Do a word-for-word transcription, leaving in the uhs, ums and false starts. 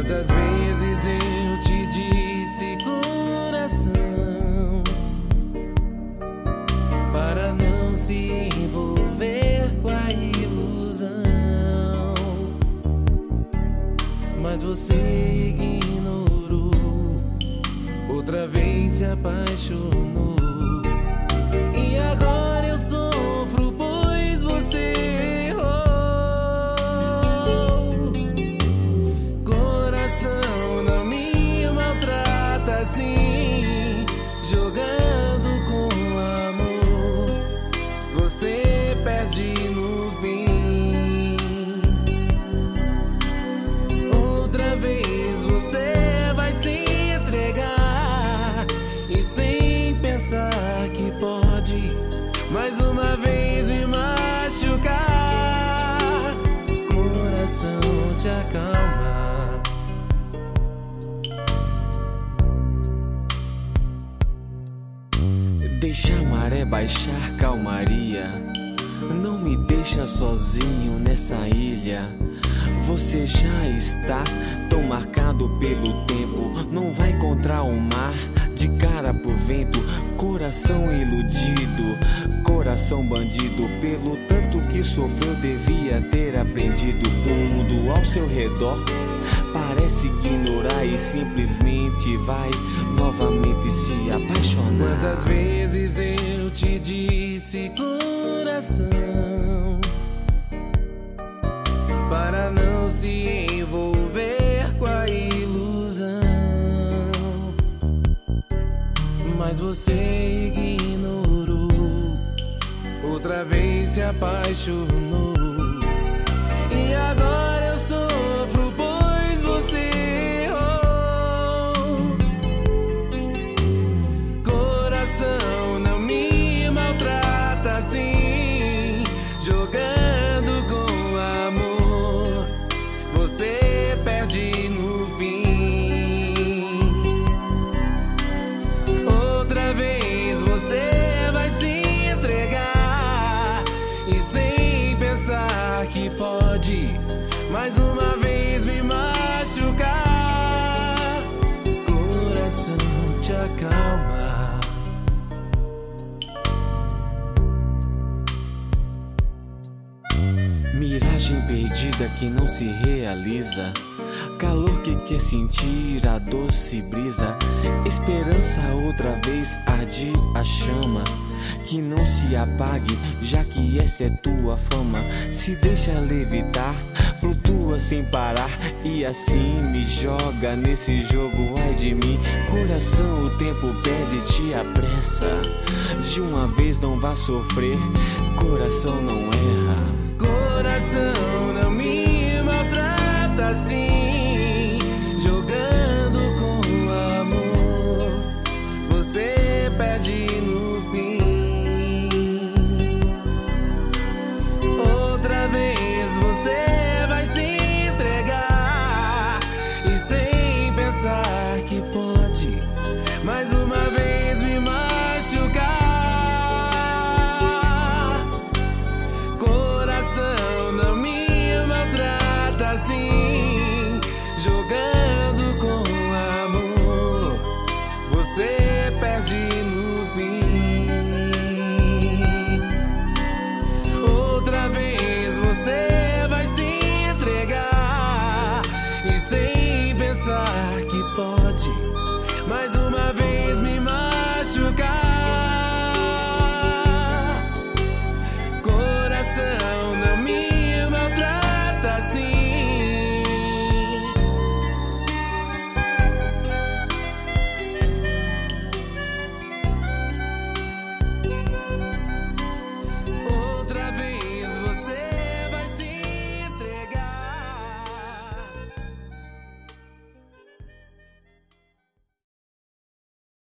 Quantas vezes eu te disse, coração, para não se envolver com a ilusão, mas você ignorou, outra vez se apaixonou. E agora eu sofro, pois você errou. Coração, não me maltrata assim, jogando com amor, você perde no fim. Outra vez você vai se entregar, e sem pensar que pode mais uma vez me machucar. Coração, te acalma. Deixa a maré baixar, calmaria. Não me deixa sozinho nessa ilha. Você já está tão marcado pelo tempo. Não vai contra o mar, de cara pro vento. Coração iludido, coração bandido. Pelo tanto que sofreu, devia ter aprendido. O mundo ao seu redor parece ignorar e simplesmente vai novamente se apaixonar. Quantas vezes eu te disse, coração, para não se envolver com a ilusão, mas você ignorou, outra vez se apaixonou. E agora eu sofro, pois você errou. Coração, não me maltrata assim, jogando com amor, você perde no fim. Outra vez você vai se entregar, e sem pensar que pode mais uma vez me machucar. Coração, te acalma. Miragem perdida que não se realiza, calor que quer sentir a doce brisa. Esperança outra vez arde a chama, que não se apague, já que essa é tua fama. Se deixa levitar, flutua sem parar, e assim me joga nesse jogo, ai de mim. Coração, o tempo pede, te apressa, de uma vez não vá sofrer. Coração, não erra. Coração, não me maltrata assim, jogando com amor, você perde no fim. Outra vez você vai se entregar, e sem